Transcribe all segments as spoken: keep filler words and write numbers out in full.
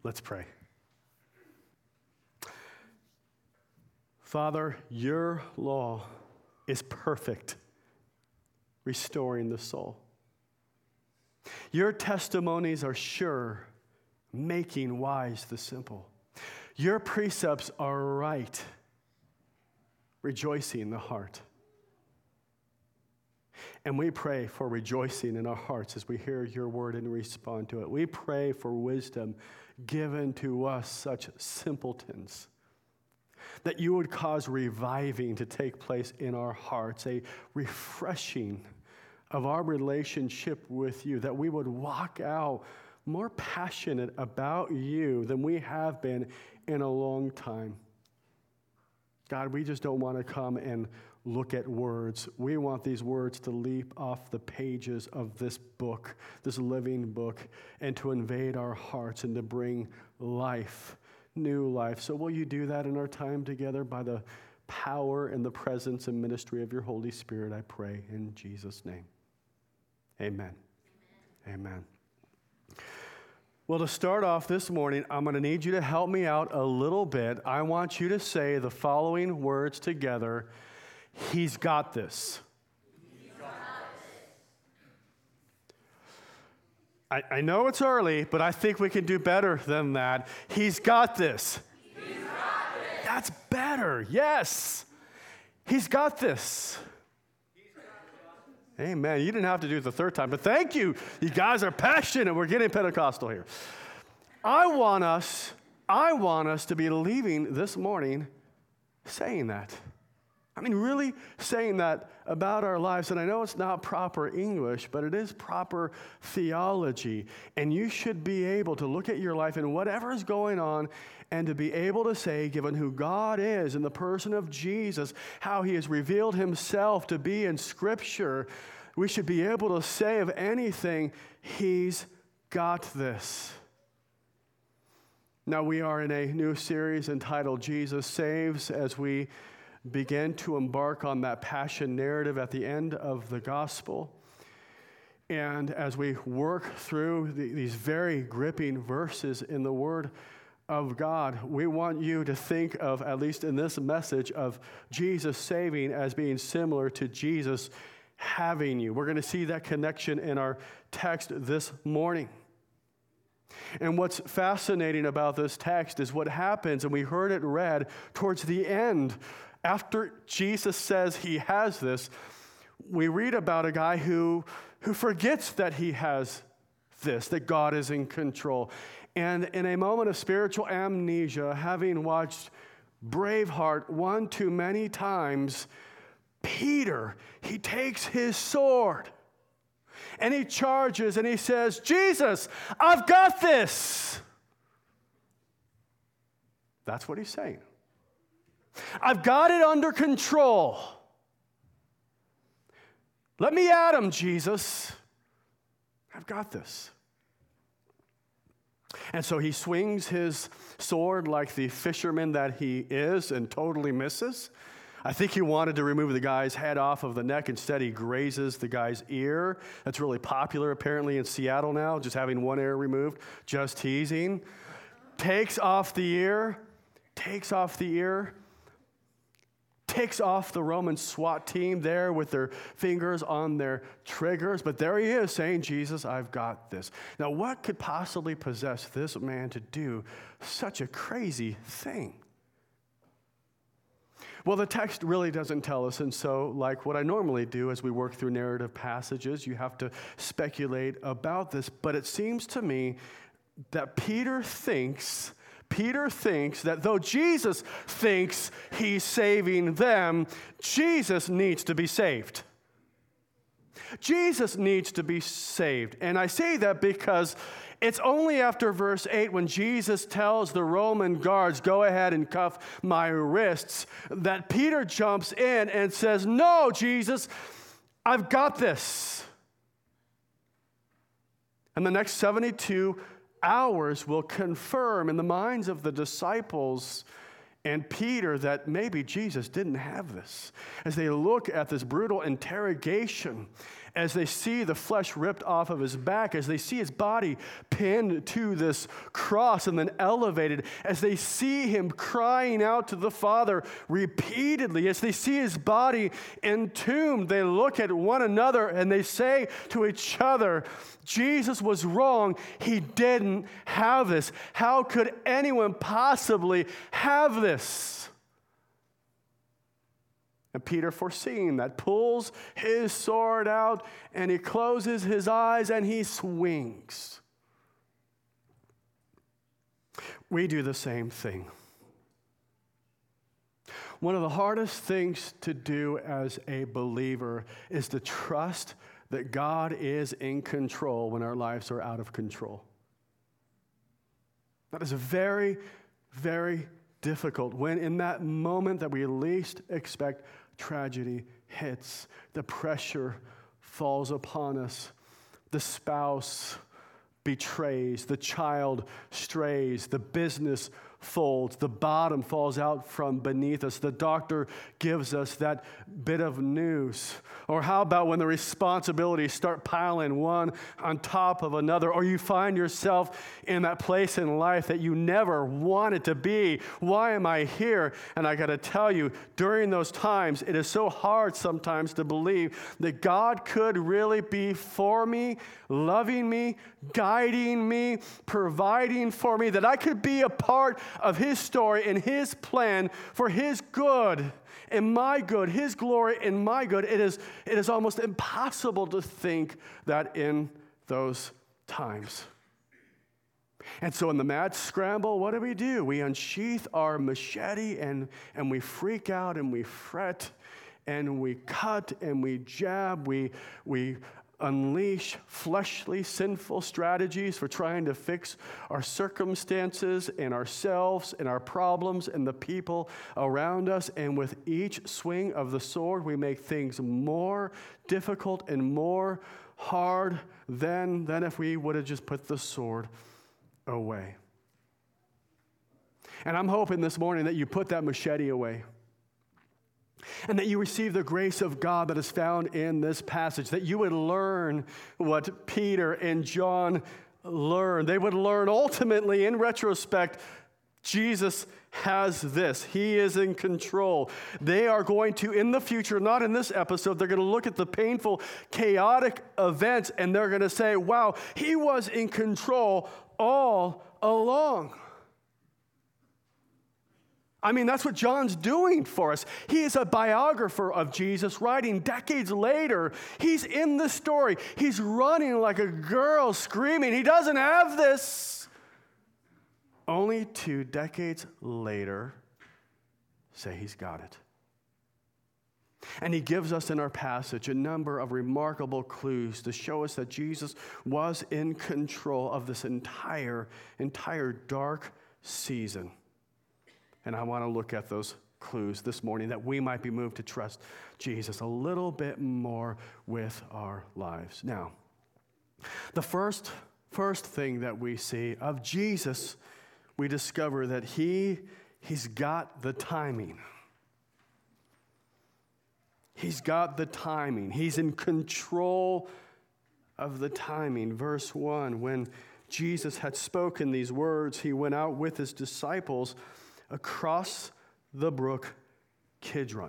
Let's pray. Father, your law is perfect, restoring the soul. Your testimonies are sure, making wise the simple. Your precepts are right, rejoicing the heart. And we pray for rejoicing in our hearts as we hear your word and respond to it. We pray for wisdom given to us, such simpletons, that you would cause reviving to take place in our hearts, a refreshing of our relationship with you, that we would walk out more passionate about you than we have been in a long time. God, we just don't want to come and look at words. We want these words to leap off the pages of this book, this living book, and to invade our hearts and to bring life, new life. So will you do that in our time together by the power and the presence and ministry of your Holy Spirit, I pray in Jesus' name. Amen. Amen. Amen. Well, to start off this morning, I'm going to need you to help me out a little bit. I want you to say the following words together. He's got this. He's got this. I, I know it's early, but I think we can do better than that. He's got this. He's got this. That's better. Yes. He's got this. Amen. You didn't have to do it the third time, but thank you. You guys are passionate. We're getting Pentecostal here. I want us, I want us to be leaving this morning saying that. I mean, really saying that about our lives. And I know it's not proper English, but it is proper theology. And you should be able to look at your life and whatever is going on and to be able to say, given who God is in the person of Jesus, how he has revealed himself to be in Scripture, we should be able to say of anything, he's got this. Now, we are in a new series entitled Jesus Saves as we begin to embark on that passion narrative at the end of the gospel. And as we work through the, these very gripping verses in the Word of God, we want you to think of, at least in this message, of Jesus saving as being similar to Jesus having you. We're going to see that connection in our text this morning. And what's fascinating about this text is what happens, and we heard it read towards the end. After Jesus says he has this, we read about a guy who, who forgets that he has this, that God is in control. And in a moment of spiritual amnesia, having watched Braveheart one too many times, Peter, he takes his sword and he charges and he says, Jesus, I've got this. That's what he's saying. I've got it under control. Let me at him, Jesus. I've got this. And so he swings his sword like the fisherman that he is and totally misses. I think he wanted to remove the guy's head off of the neck. Instead, he grazes the guy's ear. That's really popular apparently in Seattle now, just having one ear removed, just teasing. Takes off the ear, takes off the ear, takes off the Roman SWAT team there with their fingers on their triggers. But there he is saying, Jesus, I've got this. Now, what could possibly possess this man to do such a crazy thing? Well, the text really doesn't tell us, and so like what I normally do as we work through narrative passages, you have to speculate about this, but it seems to me that Peter thinks, Peter thinks that though Jesus thinks he's saving them, Jesus needs to be saved. Jesus needs to be saved. And I say that because it's only after verse eight when Jesus tells the Roman guards, go ahead and cuff my wrists, that Peter jumps in and says, no, Jesus, I've got this. And the next seventy-two hours will confirm in the minds of the disciples and Peter that maybe Jesus didn't have this. As they look at this brutal interrogation as they see the flesh ripped off of his back, as they see his body pinned to this cross and then elevated, as they see him crying out to the Father repeatedly, as they see his body entombed, they look at one another and they say to each other, Jesus was wrong. He didn't have this. How could anyone possibly have this? And Peter, foreseeing that, pulls his sword out and he closes his eyes and he swings. We do the same thing. One of the hardest things to do as a believer is to trust that God is in control when our lives are out of control. That is very, very difficult when in that moment that we least expect, tragedy hits, the pressure falls upon us, the spouse betrays, the child strays, the business folds, the bottom falls out from beneath us, the doctor gives us that bit of news. Or how about when the responsibilities start piling one on top of another, or you find yourself in that place in life that you never wanted to be. Why am I here? And I got to tell you, during those times, it is so hard sometimes to believe that God could really be for me, loving me, guiding me, providing for me, that I could be a part of his story and his plan for his good and my good, his glory and my good. It is, it is almost impossible to think that in those times. And so in the mad scramble, what do we do? We unsheath our machete and, and we freak out and we fret and we cut and we jab, we, we unleash fleshly, sinful strategies for trying to fix our circumstances and ourselves and our problems and the people around us. And with each swing of the sword, we make things more difficult and more hard than, than if we would have just put the sword away. And I'm hoping this morning that you put that machete away. And that you receive the grace of God that is found in this passage, that you would learn what Peter and John learned. They would learn ultimately, in retrospect, Jesus has this. He is in control. They are going to, in the future, not in this episode, they're going to look at the painful, chaotic events, and they're going to say, wow, he was in control all along. I mean, that's what John's doing for us. He is a biographer of Jesus, writing decades later. He's in the story. He's running like a girl, screaming, he doesn't have this. Only two decades later, say he's got it. And he gives us in our passage a number of remarkable clues to show us that Jesus was in control of this entire, entire dark season. And I want to look at those clues this morning that we might be moved to trust Jesus a little bit more with our lives. Now, the first, first thing that we see of Jesus, we discover that he, he's got the timing. He's got the timing. He's in control of the timing. Verse one, when Jesus had spoken these words, he went out with his disciples across the brook Kidron.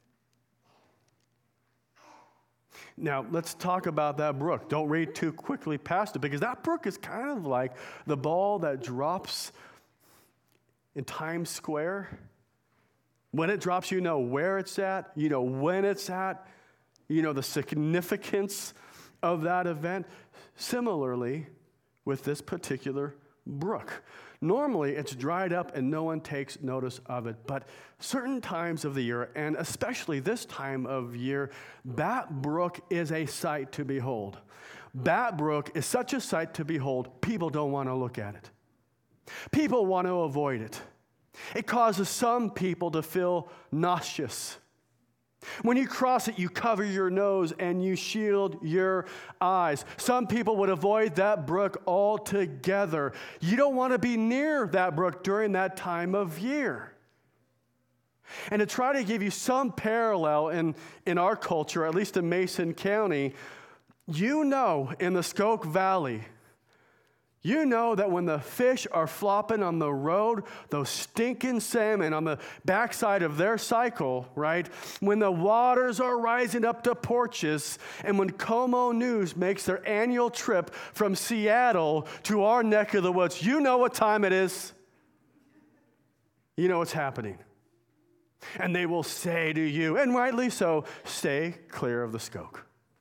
Now, let's talk about that brook. Don't read too quickly past it, because that brook is kind of like the ball that drops in Times Square. When it drops, you know where it's at, you know when it's at, you know the significance of that event. Similarly, with this particular brook. Normally, it's dried up and no one takes notice of it. But certain times of the year, and especially this time of year, that brook is a sight to behold. That brook is such a sight to behold, people don't want to look at it. People want to avoid it. It causes some people to feel nauseous. When you cross it, you cover your nose and you shield your eyes. Some people would avoid that brook altogether. You don't want to be near that brook during that time of year. And to try to give you some parallel in, in our culture, at least in Mason County, You know, in the Skoke Valley, you know that when the fish are flopping on the road, those stinking salmon on the backside of their cycle, right? When the waters are rising up to porches, and when Como News makes their annual trip from Seattle to our neck of the woods, you know what time it is. You know what's happening. And they will say to you, and rightly so, stay clear of the Skoke.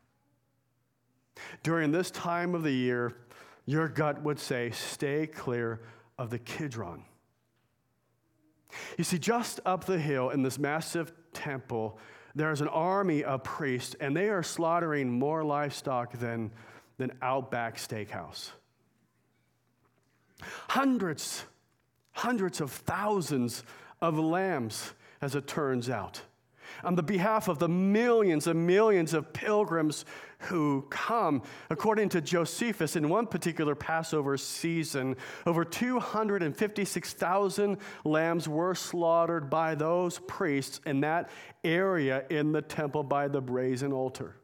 During this time of the year, your gut would say, stay clear of the Kidron. You see, just up the hill in this massive temple, there's an army of priests, and they are slaughtering more livestock than, than Outback Steakhouse. Hundreds, hundreds of thousands of lambs, as it turns out, on the behalf of the millions and millions of pilgrims who come. According to Josephus, in one particular Passover season, over two hundred fifty-six thousand lambs were slaughtered by those priests in that area in the temple by the brazen altar.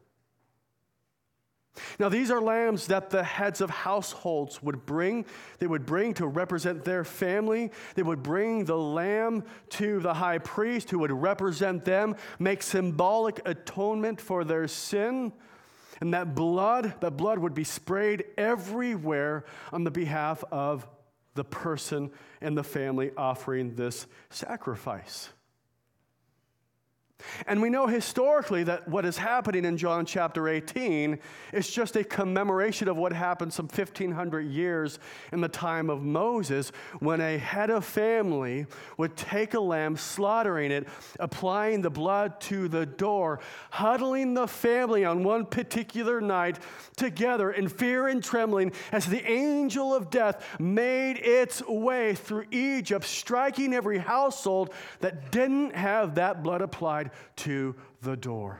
Now, these are lambs that the heads of households would bring. They would bring to represent their family. They would bring the lamb to the high priest who would represent them, make symbolic atonement for their sin. And that blood, that blood would be sprayed everywhere on the behalf of the person and the family offering this sacrifice. And we know historically that what is happening in John chapter eighteen is just a commemoration of what happened some fifteen hundred years in the time of Moses, when a head of family would take a lamb, slaughtering it, applying the blood to the door, huddling the family on one particular night together in fear and trembling as the angel of death made its way through Egypt, striking every household that didn't have that blood applied to the door.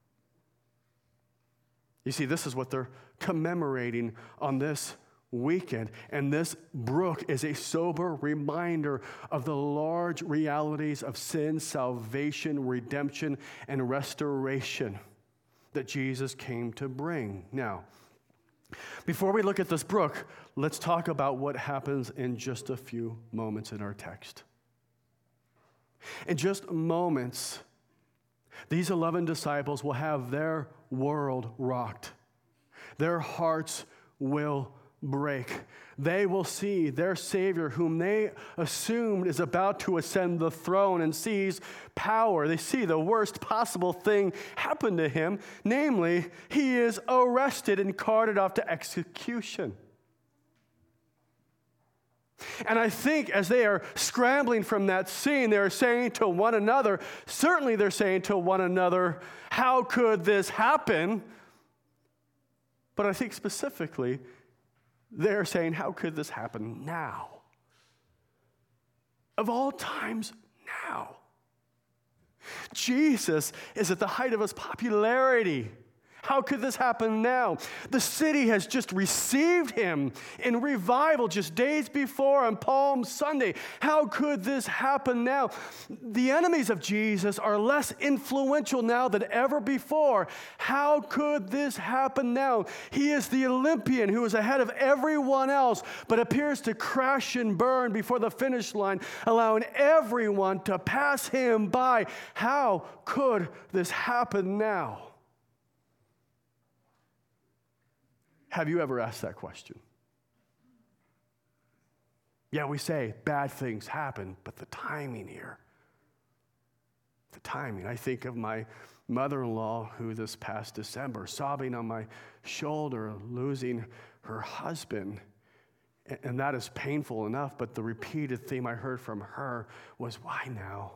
You see, this is what they're commemorating on this weekend. And this brook is a sober reminder of the large realities of sin, salvation, redemption, and restoration that Jesus came to bring. Now, before we look at this brook, let's talk about what happens in just a few moments in our text. In just moments, these eleven disciples will have their world rocked. Their hearts will break. They will see their Savior, whom they assumed is about to ascend the throne and seize power. They see the worst possible thing happen to him, namely, he is arrested and carted off to execution. And I think as they are scrambling from that scene, they're saying to one another, certainly they're saying to one another, how could this happen? But I think specifically, they're saying, how could this happen now? Of all times, now. Jesus is at the height of his popularity. How could this happen now? The city has just received him in revival just days before on Palm Sunday. How could this happen now? The enemies of Jesus are less influential now than ever before. How could this happen now? He is the Olympian who is ahead of everyone else, but appears to crash and burn before the finish line, allowing everyone to pass him by. How could this happen now? Have you ever asked that question? Yeah, we say bad things happen, but the timing here, the timing. I think of my mother-in-law who this past December, sobbing on my shoulder, losing her husband. And that is painful enough, but the repeated theme I heard from her was, why now?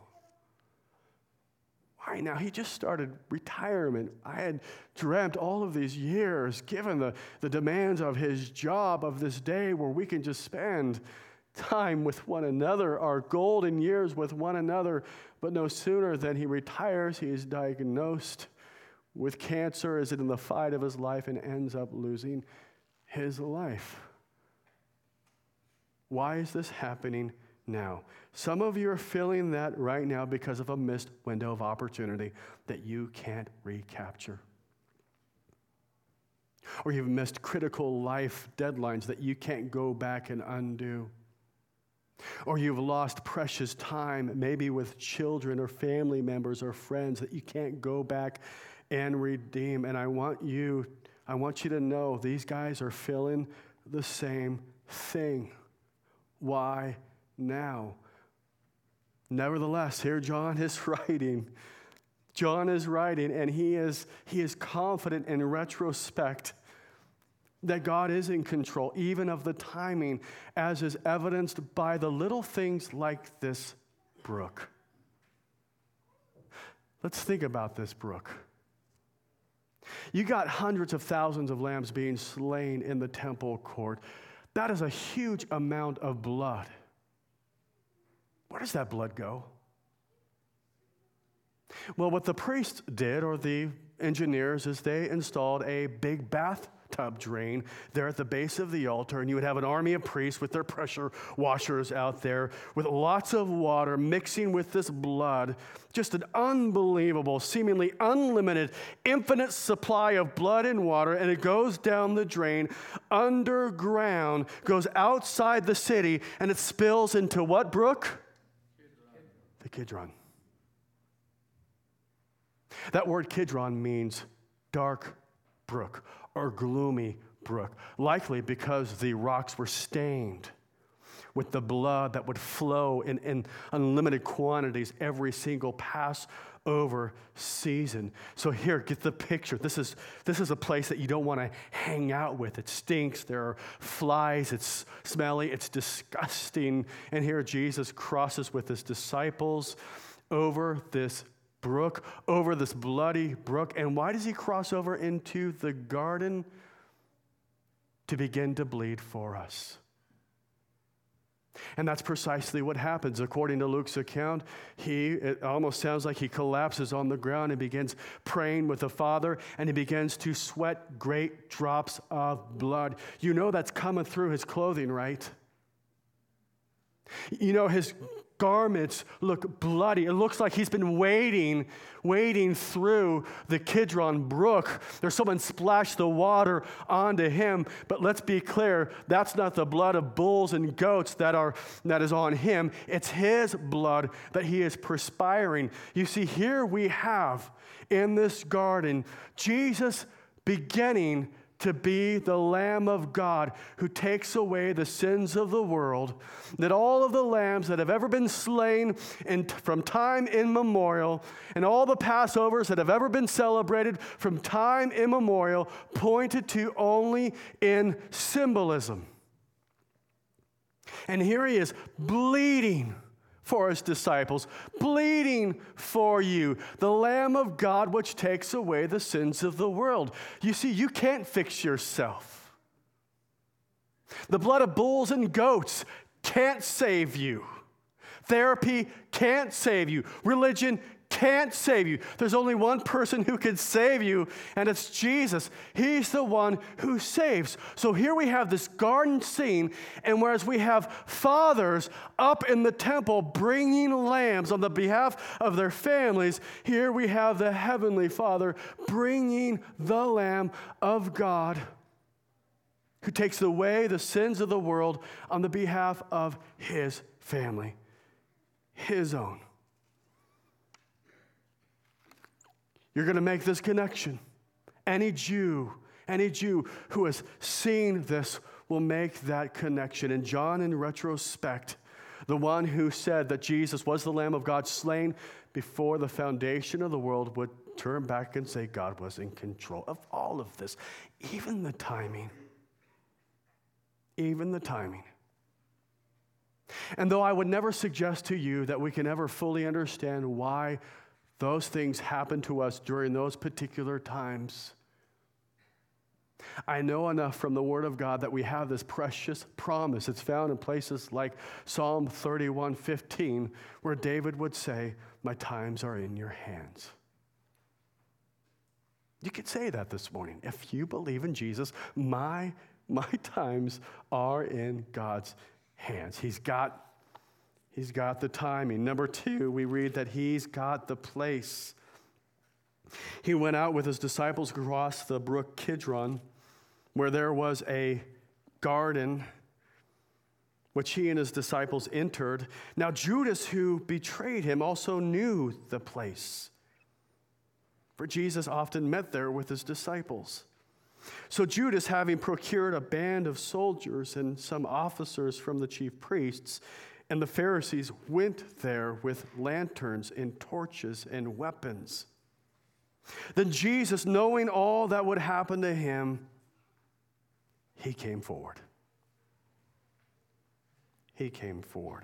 Why now? He just started retirement. I had dreamt all of these years, given the, the demands of his job, of this day where we can just spend time with one another, our golden years with one another. But no sooner than he retires, he is diagnosed with cancer, is in the fight of his life, and ends up losing his life. Why is this happening now? Some of you are feeling that right now because of a missed window of opportunity that you can't recapture. Or you've missed critical life deadlines that you can't go back and undo. Or you've lost precious time, maybe with children or family members or friends that you can't go back and redeem. And I want you, I want you to know these guys are feeling the same thing. Why now? Nevertheless, here John is writing. John is writing, and he is, he is confident in retrospect that God is in control, even of the timing, as is evidenced by the little things like this brook. Let's think about this brook. You got hundreds of thousands of lambs being slain in the temple court. That is a huge amount of blood. Where does that blood go? Well, what the priests did, or the engineers, is they installed a big bathtub drain there at the base of the altar, and you would have an army of priests with their pressure washers out there with lots of water mixing with this blood. Just an unbelievable, seemingly unlimited, infinite supply of blood and water, and it goes down the drain underground, goes outside the city, and it spills into what brook? Kidron. The Kidron. That word Kidron means dark brook or gloomy brook, likely because the rocks were stained with the blood that would flow in, in unlimited quantities every single Passover season. So here, get the picture. This is, this is a place that you don't want to hang out with. It stinks. There are flies. It's smelly. It's disgusting. And here Jesus crosses with his disciples over this brook, over this bloody brook. And why does he cross over into the garden? To begin to bleed for us. And that's precisely what happens. According to Luke's account, he, it almost sounds like he collapses on the ground and begins praying with the Father, and he begins to sweat great drops of blood. You know that's coming through his clothing, right? You know, his garments look bloody. It looks like he's been wading, wading through the Kidron brook. There's someone splashed the water onto him. But let's be clear, that's not the blood of bulls and goats that are that is on him. It's his blood that he is perspiring. You see, here we have in this garden Jesus beginning to be the Lamb of God who takes away the sins of the world, that all of the lambs that have ever been slain in, from time immemorial, and all the Passovers that have ever been celebrated from time immemorial, pointed to only in symbolism. And here he is bleeding for his disciples, bleeding for you, the Lamb of God which takes away the sins of the world. You see, you can't fix yourself. The blood of bulls and goats can't save you. Therapy can't save you. Religion can't save you. There's only one person who can save you, and it's Jesus. He's the one who saves. So here we have this garden scene, and whereas we have fathers up in the temple bringing lambs on the behalf of their families, here we have the Heavenly Father bringing the Lamb of God who takes away the sins of the world on the behalf of his family, his own. You're going to make this connection. Any Jew, any Jew who has seen this will make that connection. And John, in retrospect, the one who said that Jesus was the Lamb of God slain before the foundation of the world, would turn back and say God was in control of all of this, even the timing. Even the timing. And though I would never suggest to you that we can ever fully understand why those things happen to us during those particular times, I know enough from the Word of God that we have this precious promise. It's found in places like Psalm thirty-one fifteen, where David would say, "My times are in your hands." You could say that this morning. If you believe in Jesus, my, my times are in God's hands. He's got He's got the timing. Number two, we read that he's got the place. He went out with his disciples across the brook Kidron, where there was a garden which he and his disciples entered. Now Judas, who betrayed him, also knew the place, for Jesus often met there with his disciples. So Judas, having procured a band of soldiers and some officers from the chief priests and the Pharisees, went there with lanterns and torches and weapons. Then Jesus, knowing all that would happen to him, he came forward. He came forward.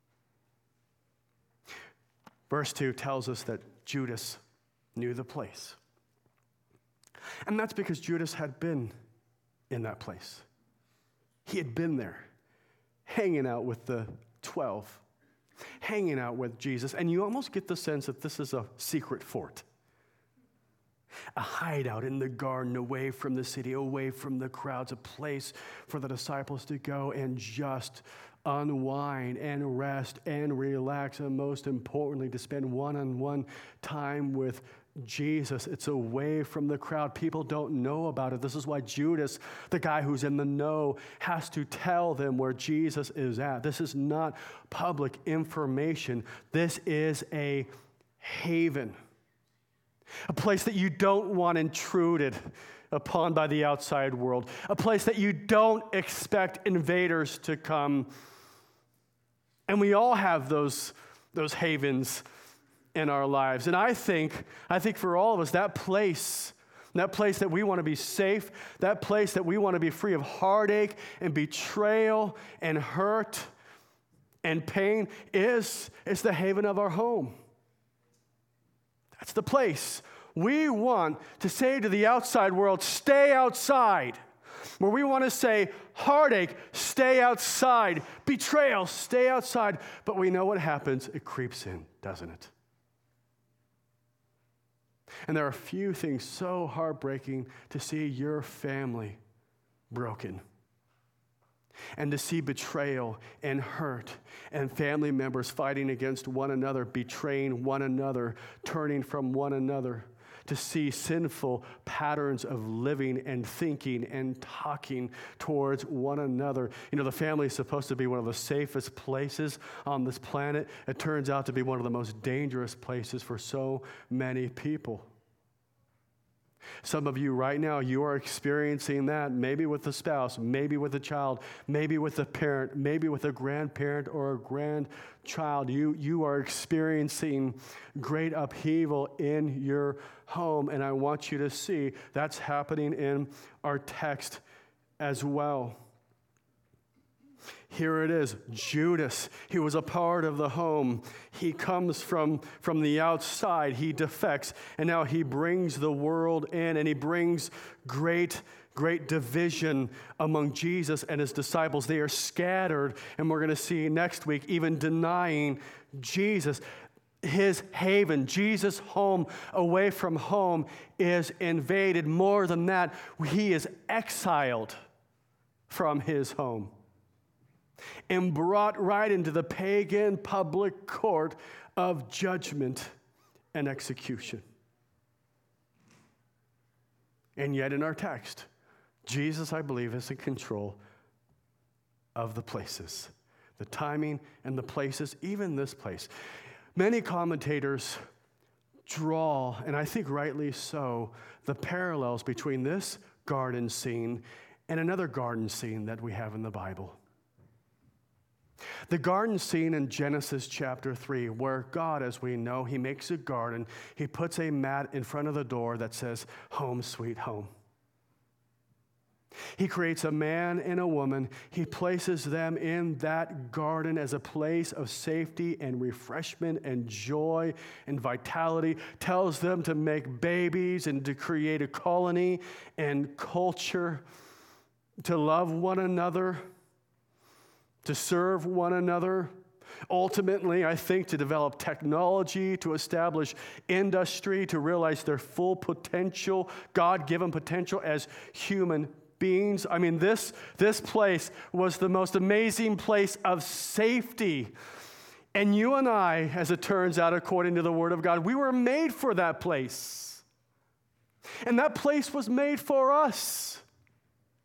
Verse two tells us that Judas knew the place. And that's because Judas had been in that place. He had been there, hanging out with the twelve, hanging out with Jesus. And you almost get the sense that this is a secret fort, a hideout in the garden, away from the city, away from the crowds, a place for the disciples to go and just unwind and rest and relax, and most importantly, to spend one-on-one time with Jesus. It's away from the crowd. People don't know about it. This is why Judas, the guy who's in the know, has to tell them where Jesus is at. This is not public information. This is a haven, a place that you don't want intruded upon by the outside world, a place that you don't expect invaders to come. And we all have those, those havens in our lives. And I think, I think for all of us, that place, that place that we want to be safe, that place that we want to be free of heartache and betrayal and hurt and pain is, is the haven of our home. That's the place we want to say to the outside world, stay outside. Where we want to say, heartache, stay outside. Betrayal, stay outside. But we know what happens. It creeps in, doesn't it? And there are few things so heartbreaking to see your family broken, and to see betrayal and hurt and family members fighting against one another, betraying one another, turning from one another, to see sinful patterns of living and thinking and talking towards one another. You know, the family is supposed to be one of the safest places on this planet. It turns out to be one of the most dangerous places for so many people. Some of you right now, you are experiencing that, maybe with a spouse, maybe with a child, maybe with a parent, maybe with a grandparent or a grandchild. You, you are experiencing great upheaval in your home, and I want you to see that's happening in our text as well. Here it is, Judas. He was a part of the home. He comes from, from the outside. He defects, and now he brings the world in, and he brings great, great division among Jesus and his disciples. They are scattered, and we're going to see next week, even denying Jesus. His haven, Jesus' home, away from home, is invaded. More than that, he is exiled from his home and brought right into the pagan public court of judgment and execution. And yet in our text, Jesus, I believe, is in control of the places, the timing and the places, even this place. Many commentators draw, and I think rightly so, the parallels between this garden scene and another garden scene that we have in the Bible. The garden scene in Genesis chapter three, where God, as we know, he makes a garden. He puts a mat in front of the door that says, home sweet home. He creates a man and a woman. He places them in that garden as a place of safety and refreshment and joy and vitality, tells them to make babies and to create a colony and culture, to love one another, to serve one another. Ultimately, I think to develop technology, to establish industry, to realize their full potential, God-given potential as human beings. I mean, this, this place was the most amazing place of safety. And you and I, as it turns out, according to the Word of God, we were made for that place. And that place was made for us.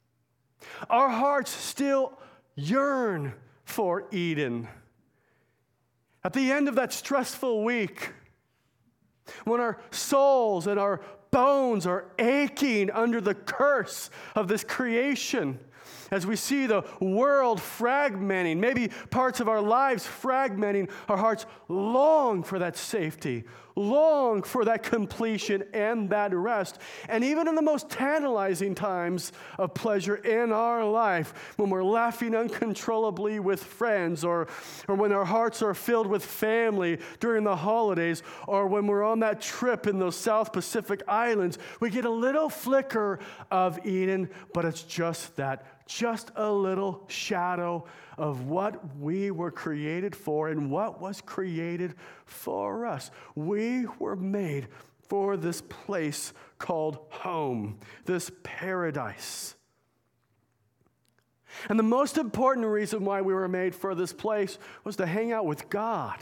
our hearts still yearn for Eden. At the end of that stressful week, when our souls and our bones are aching under the curse of this creation, as we see the world fragmenting, maybe parts of our lives fragmenting, our hearts long for that safety, long for that completion and that rest. And even in the most tantalizing times of pleasure in our life, when we're laughing uncontrollably with friends, or, or when our hearts are filled with family during the holidays, or when we're on that trip in those South Pacific islands, we get a little flicker of Eden, but it's just that. Just a little shadow of what we were created for and what was created for us. We were made for this place called home, this paradise. And the most important reason why we were made for this place was to hang out with God,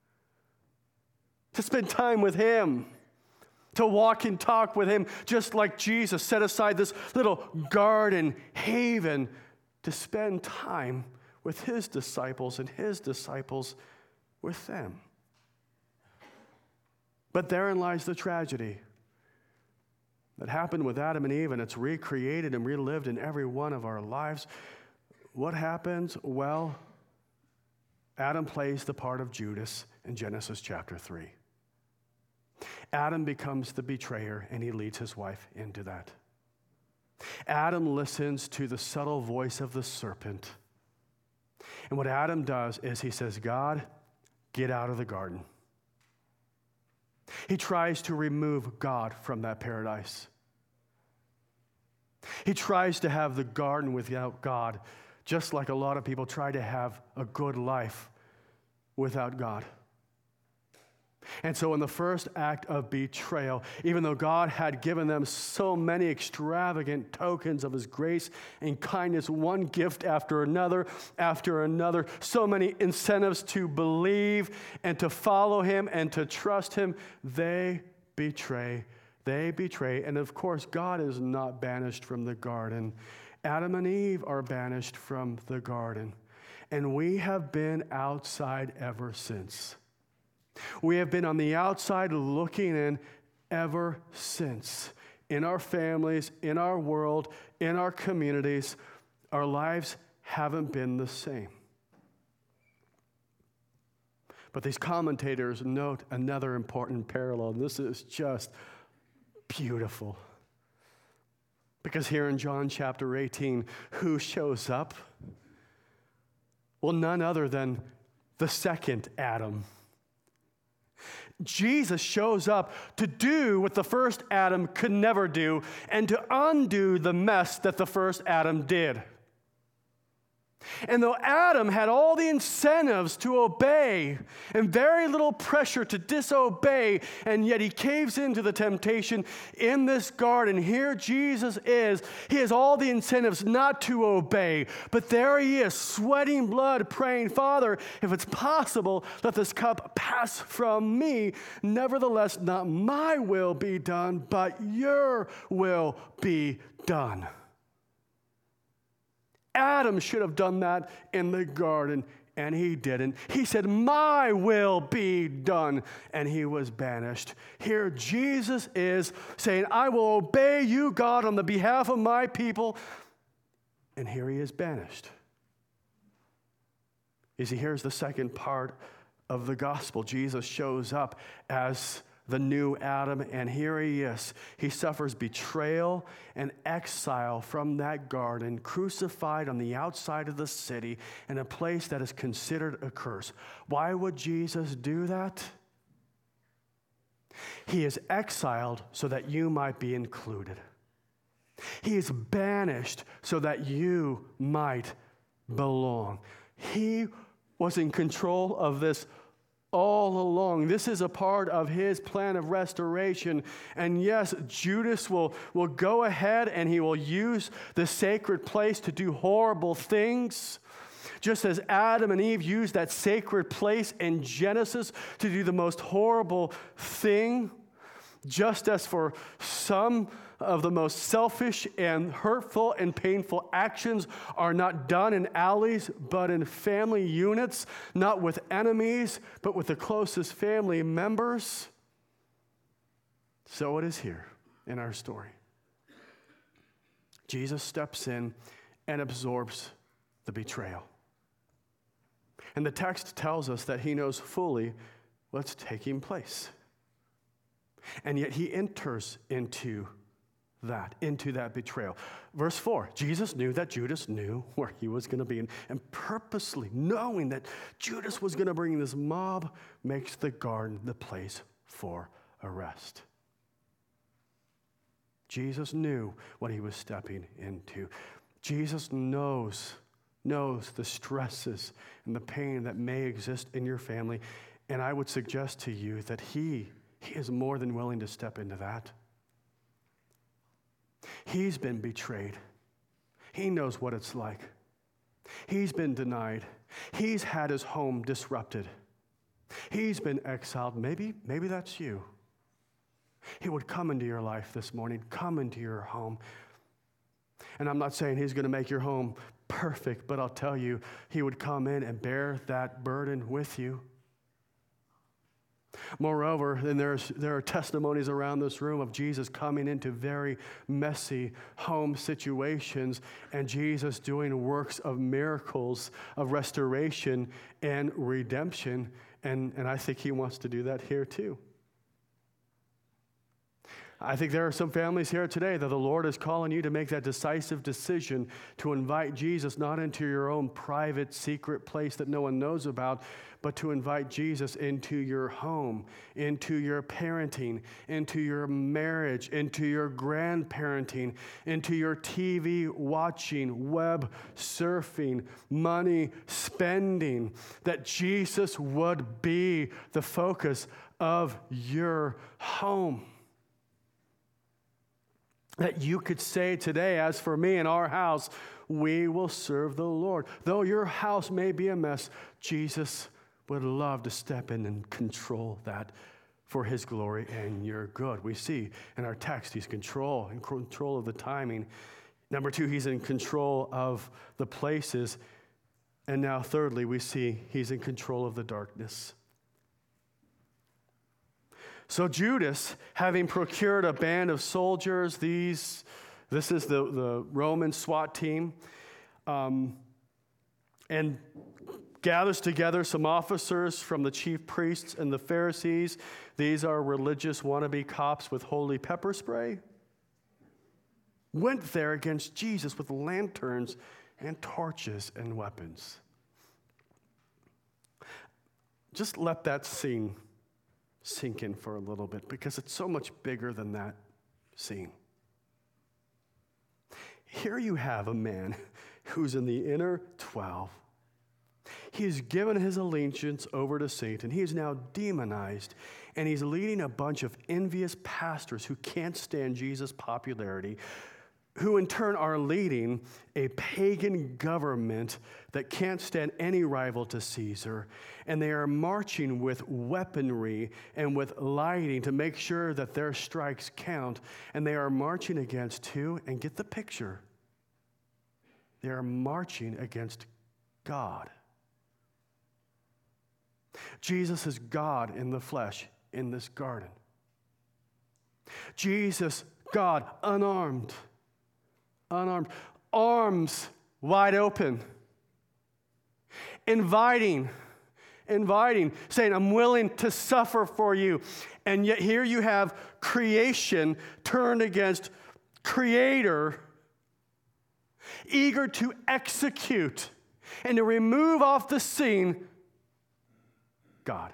to spend time with Him, to walk and talk with Him, just like Jesus set aside this little garden haven to spend time with His disciples and His disciples with them. But therein lies the tragedy that happened with Adam and Eve, and it's recreated and relived in every one of our lives. What happens? Well, Adam plays the part of Judas in Genesis chapter three. Adam becomes the betrayer, and he leads his wife into that. Adam listens to the subtle voice of the serpent. And what Adam does is he says, God, get out of the garden. He tries to remove God from that paradise. He tries to have the garden without God, just like a lot of people try to have a good life without God. And so in the first act of betrayal, even though God had given them so many extravagant tokens of His grace and kindness, one gift after another, after another, so many incentives to believe and to follow Him and to trust Him, they betray, they betray. And of course, God is not banished from the garden. Adam and Eve are banished from the garden. And we have been outside ever since. We have been on the outside looking in ever since. In our families, in our world, in our communities, our lives haven't been the same. But these commentators note another important parallel, and this is just beautiful. Because here in John chapter eighteen, who shows up? Well, none other than the second Adam. Jesus shows up to do what the first Adam could never do and to undo the mess that the first Adam did. And though Adam had all the incentives to obey and very little pressure to disobey, and yet he caves into the temptation in this garden, here Jesus is. He has all the incentives not to obey, but there he is, sweating blood, praying, Father, if it's possible, let this cup pass from me. Nevertheless, not my will be done, but your will be done. Adam should have done that in the garden, and he didn't. He said, my will be done, and he was banished. Here Jesus is saying, I will obey you, God, on the behalf of my people, and here he is banished. You see, here's the second part of the gospel. Jesus shows up as the new Adam, and here he is. He suffers betrayal and exile from that garden, crucified on the outside of the city in a place that is considered a curse. Why would Jesus do that? He is exiled so that you might be included. He is banished so that you might belong. He was in control of this all along. This is a part of his plan of restoration. And yes, Judas will, will go ahead and he will use the sacred place to do horrible things. Just as Adam and Eve used that sacred place in Genesis to do the most horrible thing. Just as for some of the most selfish and hurtful and painful actions are not done in alleys, but in family units, not with enemies, but with the closest family members. So it is here in our story. Jesus steps in and absorbs the betrayal. And the text tells us that he knows fully what's taking place. And yet he enters into that, into that betrayal. Verse four, Jesus knew that Judas knew where he was going to be. And, and purposely knowing that Judas was going to bring this mob makes the garden the place for arrest. Jesus knew what he was stepping into. Jesus knows, knows the stresses and the pain that may exist in your family. And I would suggest to you that he, he is more than willing to step into that. He's been betrayed. He knows what it's like. He's been denied. He's had his home disrupted. He's been exiled. Maybe, maybe that's you. He would come into your life this morning, come into your home. And I'm not saying he's going to make your home perfect, but I'll tell you, he would come in and bear that burden with you. Moreover, and there's, there are testimonies around this room of Jesus coming into very messy home situations and Jesus doing works of miracles, of restoration and redemption. And, and I think he wants to do that here too. I think there are some families here today that the Lord is calling you to make that decisive decision to invite Jesus not into your own private, secret place that no one knows about, but to invite Jesus into your home, into your parenting, into your marriage, into your grandparenting, into your T V watching, web surfing, money spending, that Jesus would be the focus of your home. That you could say today, as for me and our house, we will serve the Lord. Though your house may be a mess, Jesus would love to step in and control that for his glory and your good. We see in our text, he's control, in control of the timing. Number two, he's in control of the places. And now thirdly, we see he's in control of the darkness. So Judas, having procured a band of soldiers, these, this is the, the Roman SWAT team, um, and gathers together some officers from the chief priests and the Pharisees. These are religious wannabe cops with holy pepper spray. Went there against Jesus with lanterns and torches and weapons. Just let that scene sink in for a little bit, because it's so much bigger than that scene. Here you have a man who's in the inner twelve. He's given his allegiance over to Satan. He is now demonized, and he's leading a bunch of envious pastors who can't stand Jesus' popularity, who in turn are leading a pagan government that can't stand any rival to Caesar. And they are marching with weaponry and with lighting to make sure that their strikes count. And they are marching against who? And get the picture. They are marching against God. Jesus is God in the flesh in this garden. Jesus, God, unarmed. Unarmed, arms wide open, inviting, inviting, saying, I'm willing to suffer for you. And yet here you have creation turned against Creator, eager to execute and to remove off the scene God.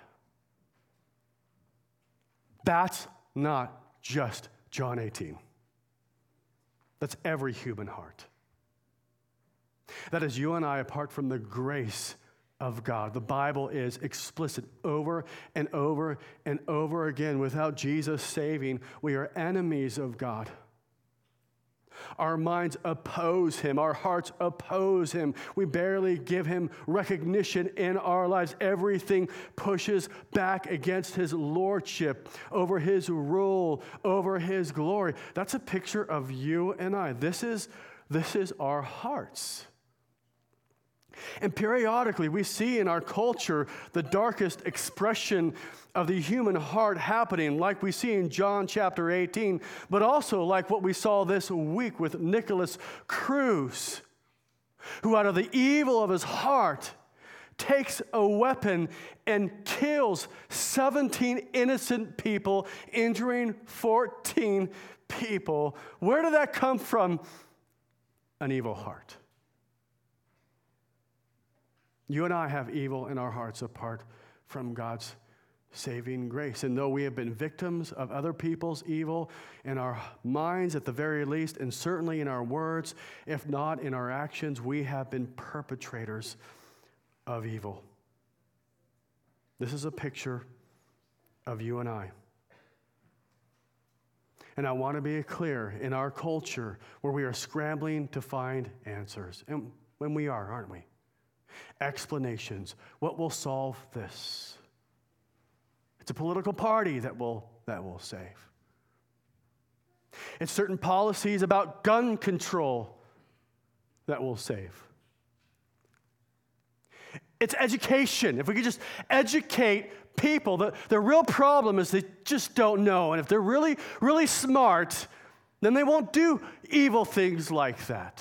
That's not just John eighteen. That's every human heart. That is you and I apart from the grace of God. The Bible is explicit over and over and over again. Without Jesus saving, we are enemies of God. Our minds oppose him. Our hearts oppose him. We barely give him recognition in our lives. Everything pushes back against his lordship, over his rule, over his glory. That's a picture of you and I. This is, this is our hearts. And periodically, we see in our culture the darkest expression of the human heart happening, like we see in John chapter eighteen, but also like what we saw this week with Nicholas Cruz, who out of the evil of his heart takes a weapon and kills seventeen innocent people, injuring fourteen people. Where did that come from? An evil heart. You and I have evil in our hearts apart from God's saving grace. And though we have been victims of other people's evil in our minds at the very least, and certainly in our words, if not in our actions, we have been perpetrators of evil. This is a picture of you and I. And I want to be clear, in our culture where we are scrambling to find answers, and when we are, aren't we? Explanations. What will solve this? It's a political party that will, that will save. It's certain policies about gun control that will save. It's education. If we could just educate people, the, the real problem is they just don't know. And if they're really, really smart, then they won't do evil things like that.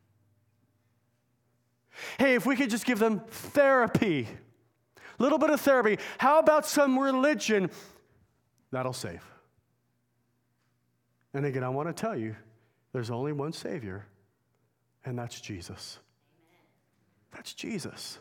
Hey, if we could just give them therapy, a little bit of therapy, how about some religion? That'll save. And again, I want to tell you, there's only one Savior, and that's Jesus. That's Jesus.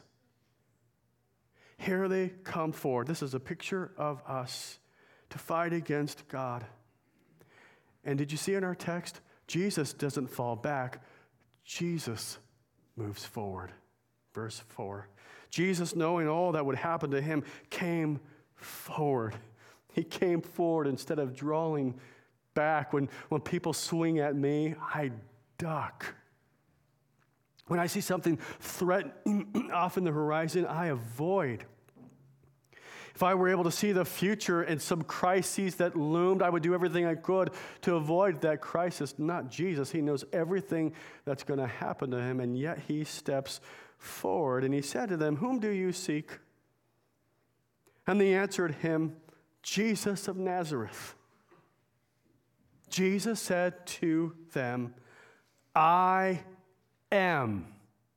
Here they come forward. This is a picture of us to fight against God. And did you see in our text? Jesus doesn't fall back. Jesus moves forward. Verse four. Jesus, knowing all that would happen to him, came forward. He came forward instead of drawing back. When, when people swing at me, I duck. When I see something threatening off in the horizon, I avoid. If I were able to see the future and some crises that loomed, I would do everything I could to avoid that crisis. Not Jesus. He knows everything that's going to happen to him, and yet he steps forward. And he said to them, "Whom do you seek?" And they answered him, "Jesus of Nazareth." Jesus said to them, "I am."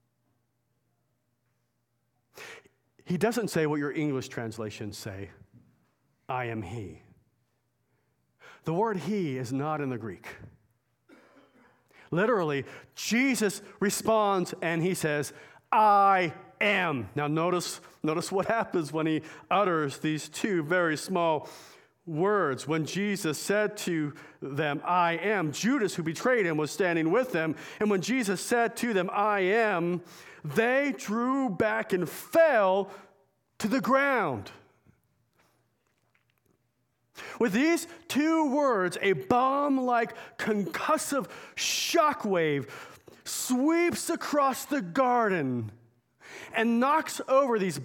He doesn't say what your English translations say, "I am he." The word he is not in the Greek. Literally, Jesus responds and he says, "I am." Now notice, notice what happens when he utters these two very small words. When Jesus said to them, "I am," Judas, who betrayed him, was standing with them. And when Jesus said to them, "I am," they drew back and fell to the ground. With these two words, a bomb-like concussive shockwave sweeps across the garden and knocks over these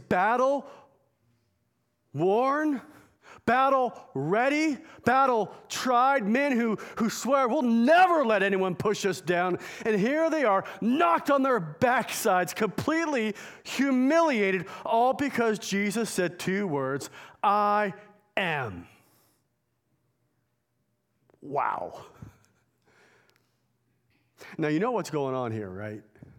battle-worn, battle-ready, battle-tried men who, who swear, "We'll never let anyone push us down." And here they are, knocked on their backsides, completely humiliated, all because Jesus said two words, "I am." Wow. Now, you know what's going on here, right?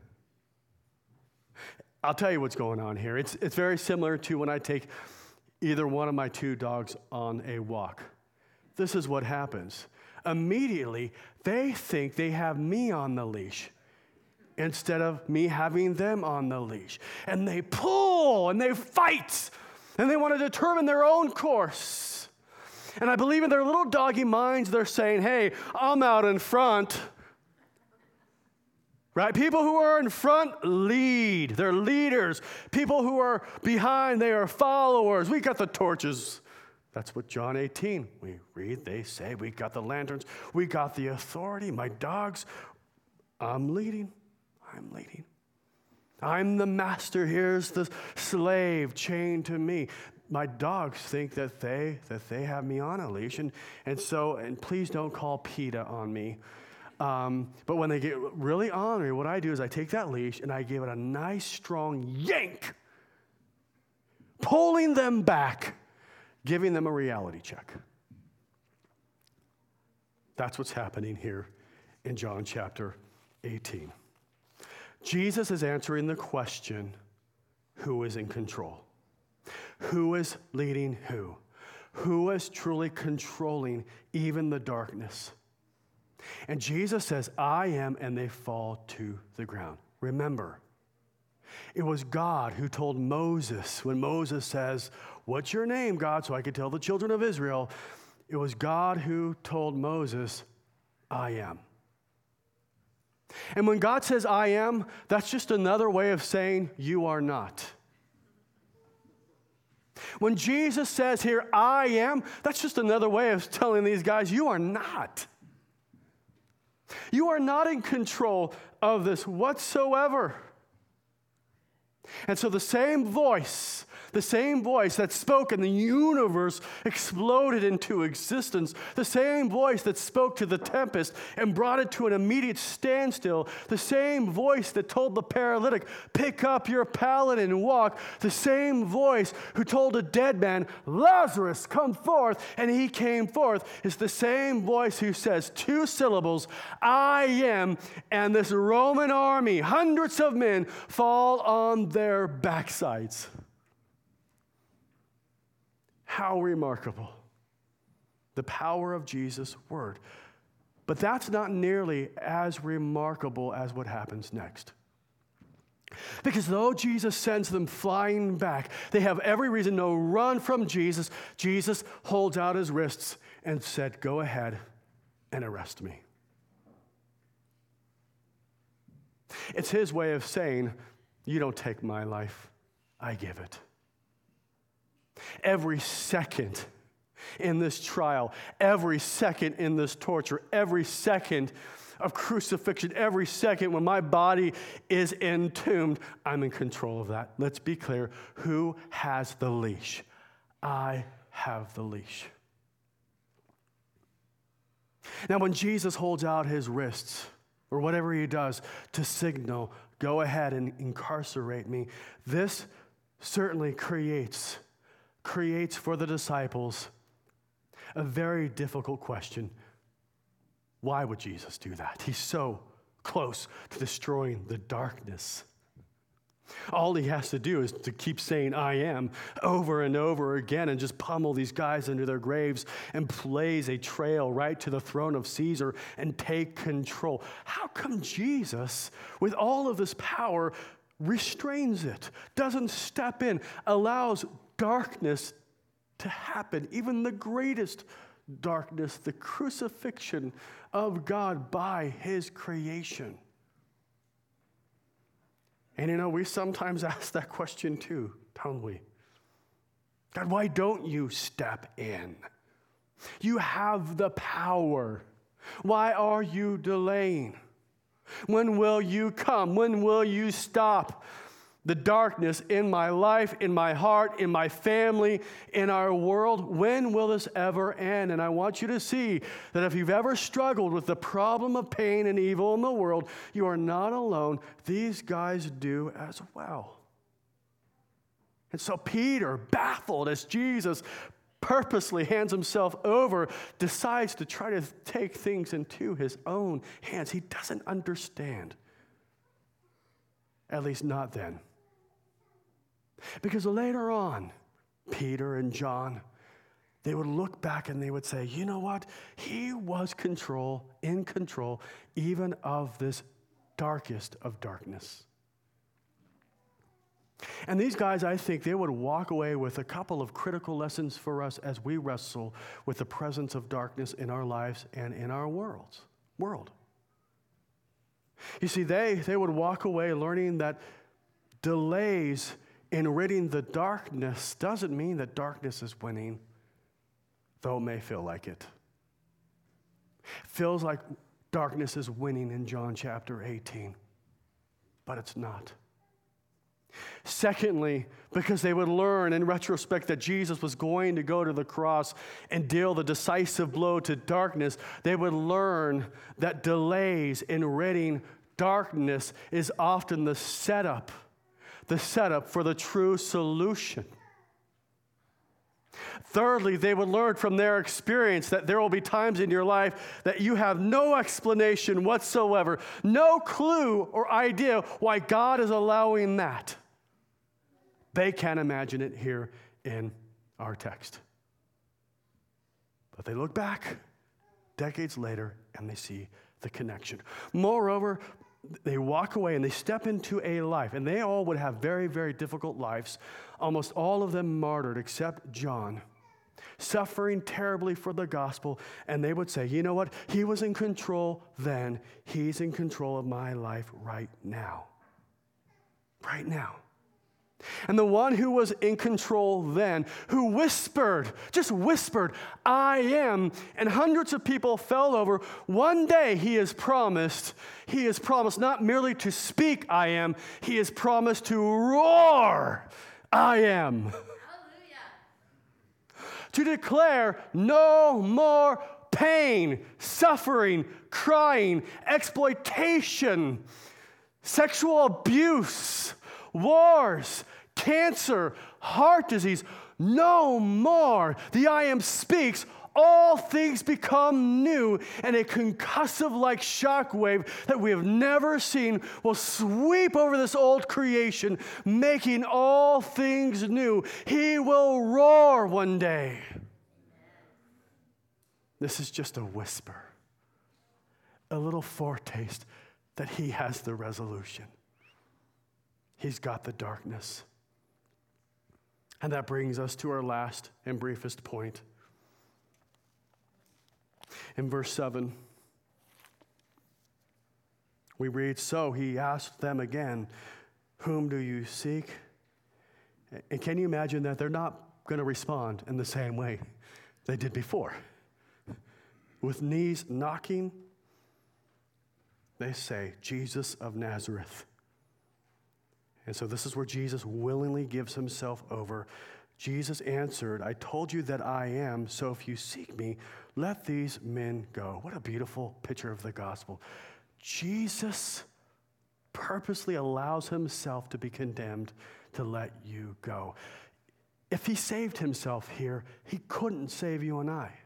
I'll tell you what's going on here. It's, it's very similar to when I take either one of my two dogs on a walk. This is what happens. Immediately, they think they have me on the leash instead of me having them on the leash. And they pull and they fight and they want to determine their own course. And I believe in their little doggy minds, they're saying, "Hey, I'm out in front." Right? People who are in front lead. They're leaders. People who are behind, they are followers. We got the torches. That's what John eighteen, we read, they say, we got the lanterns. We got the authority. My dogs I'm leading. I'm leading. I'm the master. Here's the slave chained to me. My dogs think that they that they have me on a leash, and and so and please don't call PETA on me. Um, but when they get really ornery, what I do is I take that leash and I give it a nice strong yank, pulling them back, giving them a reality check. That's what's happening here in John chapter eighteen. Jesus is answering the question, who is in control? Who is leading who? Who is truly controlling even the darkness? And Jesus says, I am, and they fall to the ground. Remember, it was God who told Moses, when Moses says, what's your name, God, so I could tell the children of Israel? It was God who told Moses, I am. And when God says, I am, that's just another way of saying, you are not. When Jesus says here, I am, that's just another way of telling these guys, you are not. You are not in control of this whatsoever. And so the same voice, the same voice that spoke and the universe exploded into existence, the same voice that spoke to the tempest and brought it to an immediate standstill, the same voice that told the paralytic, pick up your pallet and walk, the same voice who told a dead man, Lazarus, come forth, and he came forth, is the same voice who says two syllables, I am, and this Roman army, hundreds of men, fall on their backsides. How remarkable. The power of Jesus' word. But that's not nearly as remarkable as what happens next. Because though Jesus sends them flying back, they have every reason to run from Jesus. Jesus holds out his wrists and said, go ahead and arrest me. It's his way of saying, you don't take my life, I give it. Every second in this trial, every second in this torture, every second of crucifixion, every second when my body is entombed, I'm in control of that. Let's be clear. Who has the leash? I have the leash. Now, when Jesus holds out his wrists, or whatever he does to signal, go ahead and incarcerate me, this certainly creates creates for the disciples a very difficult question. Why would Jesus do that? He's so close to destroying the darkness. All he has to do is to keep saying, I am, over and over again, and just pummel these guys into their graves and blaze a trail right to the throne of Caesar and take control. How come Jesus, with all of this power, restrains it, doesn't step in, allows darkness to happen, even the greatest darkness, the crucifixion of God by his creation? And you know, we sometimes ask that question too, don't we? God, why don't you step in? You have the power. Why are you delaying? When will you come? When will you stop the darkness in my life, in my heart, in my family, in our world? When will this ever end? And I want you to see that if you've ever struggled with the problem of pain and evil in the world, you are not alone. These guys do as well. And so Peter, baffled as Jesus purposely hands himself over, decides to try to take things into his own hands. He doesn't understand. At least not then. Because later on, Peter and John, they would look back and they would say, you know what? He was control, in control, even of this darkest of darkness. And these guys, I think, they would walk away with a couple of critical lessons for us as we wrestle with the presence of darkness in our lives and in our worlds, world. You see, they, they would walk away learning that delays in ridding the darkness doesn't mean that darkness is winning, though it may feel like it. Feels like darkness is winning in John chapter eighteen. But it's not. Secondly, because they would learn in retrospect that Jesus was going to go to the cross and deal the decisive blow to darkness, they would learn that delays in ridding darkness is often the setup, the setup for the true solution. Thirdly, they would learn from their experience that there will be times in your life that you have no explanation whatsoever, no clue or idea why God is allowing that. They can't imagine it here in our text. But they look back decades later and they see the connection. Moreover, they walk away and they step into a life, and they all would have very, very difficult lives, almost all of them martyred except John, suffering terribly for the gospel, and they would say, you know what? He was in control then. He's in control of my life right now. Right now. And the one who was in control then, who whispered, just whispered, I am, and hundreds of people fell over, one day he is promised, he is promised not merely to speak, I am, he is promised to roar, I am. Hallelujah. To declare no more pain, suffering, crying, exploitation, sexual abuse, wars, cancer, heart disease, no more. The I Am speaks, all things become new, and a concussive-like shockwave that we have never seen will sweep over this old creation, making all things new. He will roar one day. This is just a whisper, a little foretaste that he has the resolution. He's got the darkness. And that brings us to our last and briefest point. In verse seven, we read, so he asked them again, whom do you seek? And can you imagine that they're not going to respond in the same way they did before? With knees knocking, they say, Jesus of Nazareth. And so this is where Jesus willingly gives himself over. Jesus answered, I told you that I am, so if you seek me, let these men go. What a beautiful picture of the gospel. Jesus purposely allows himself to be condemned to let you go. If he saved himself here, he couldn't save you and I.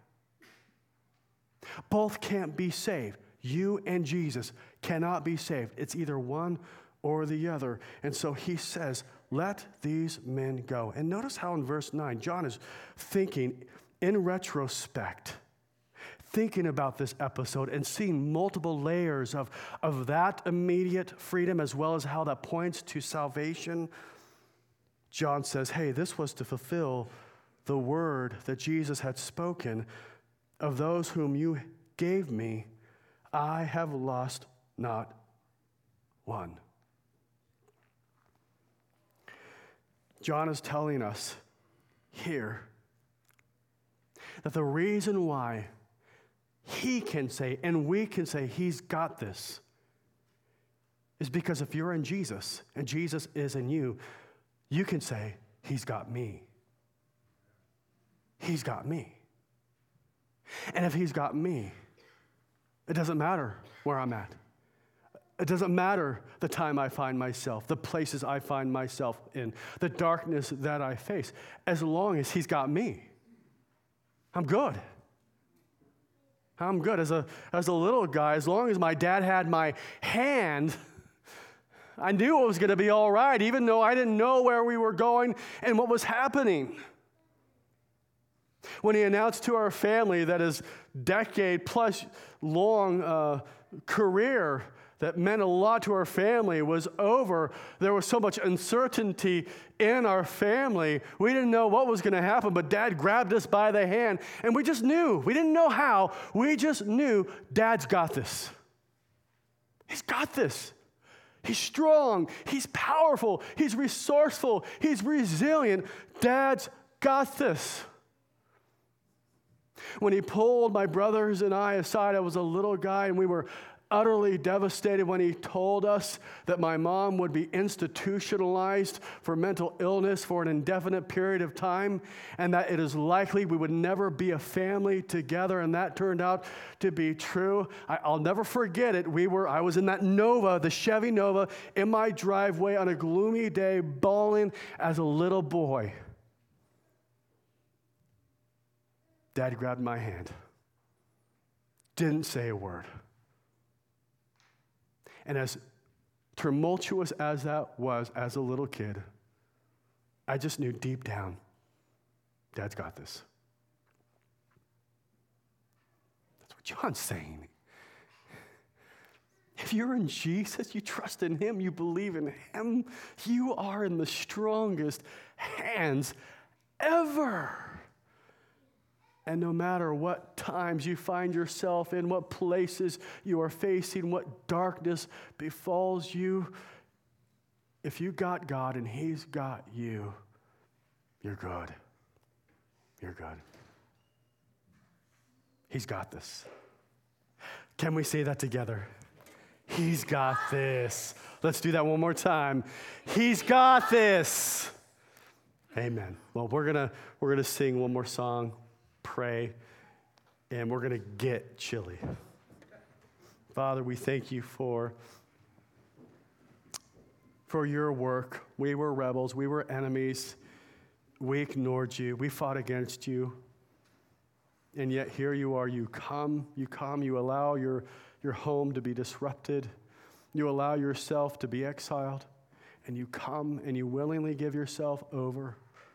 Both can't be saved. You and Jesus cannot be saved. It's either one or the other. And so he says, let these men go. And notice how in verse nine, John is thinking in retrospect, thinking about this episode and seeing multiple layers of, of that immediate freedom as well as how that points to salvation. John says, hey, this was to fulfill the word that Jesus had spoken, of those whom you gave me, I have lost not one. John is telling us here that the reason why he can say, and we can say, he's got this, is because if you're in Jesus, and Jesus is in you, you can say, he's got me. He's got me. And if he's got me, it doesn't matter where I'm at. It doesn't matter the time I find myself, the places I find myself in, the darkness that I face. As long as he's got me, I'm good. I'm good. As a, as a little guy, as long as my dad had my hand, I knew it was going to be all right, even though I didn't know where we were going and what was happening. When he announced to our family that his decade-plus long uh, career that meant a lot to our family was over, there was so much uncertainty in our family. We didn't know what was going to happen, but Dad grabbed us by the hand, and we just knew. We didn't know how. We just knew Dad's got this. He's got this. He's strong. He's powerful. He's resourceful. He's resilient. Dad's got this. When he pulled my brothers and I aside, I was a little guy, and we were utterly devastated when he told us that my mom would be institutionalized for mental illness for an indefinite period of time, and that it is likely we would never be a family together, and that turned out to be true. I, I'll never forget it. We were, I was in that Nova, the Chevy Nova, in my driveway on a gloomy day, bawling as a little boy. Dad grabbed my hand, didn't say a word. And as tumultuous as that was as a little kid, I just knew deep down, Dad's got this. That's what John's saying. If you're in Jesus, you trust in him, you believe in him, you are in the strongest hands ever. And no matter what times you find yourself in, what places you are facing, what darkness befalls you, if you got God and he's got you, you're good. You're good. He's got this. Can we say that together? He's got this. Let's do that one more time. He's got this. Amen. Well, we're gonna we're gonna sing one more song, pray, and we're gonna get chilly. Father, we thank you for for your work. We were rebels. We were enemies. We ignored you. We fought against you. And yet here you are. You come. You come. You allow your, your home to be disrupted. You allow yourself to be exiled. And you come and you willingly give yourself over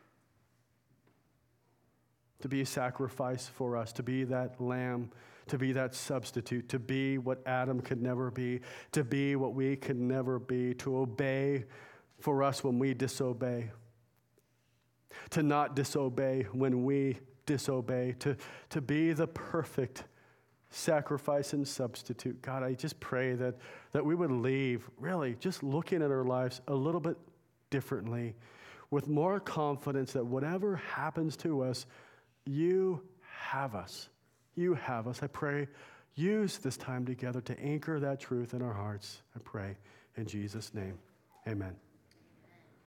to be a sacrifice for us, to be that lamb, to be that substitute, to be what Adam could never be, to be what we could never be, to obey for us when we disobey, to not disobey when we disobey, to, to be the perfect sacrifice and substitute. God, I just pray that, that we would leave really just looking at our lives a little bit differently, with more confidence that whatever happens to us, you have us. You have us. I pray, use this time together to anchor that truth in our hearts. I pray in Jesus' name. Amen.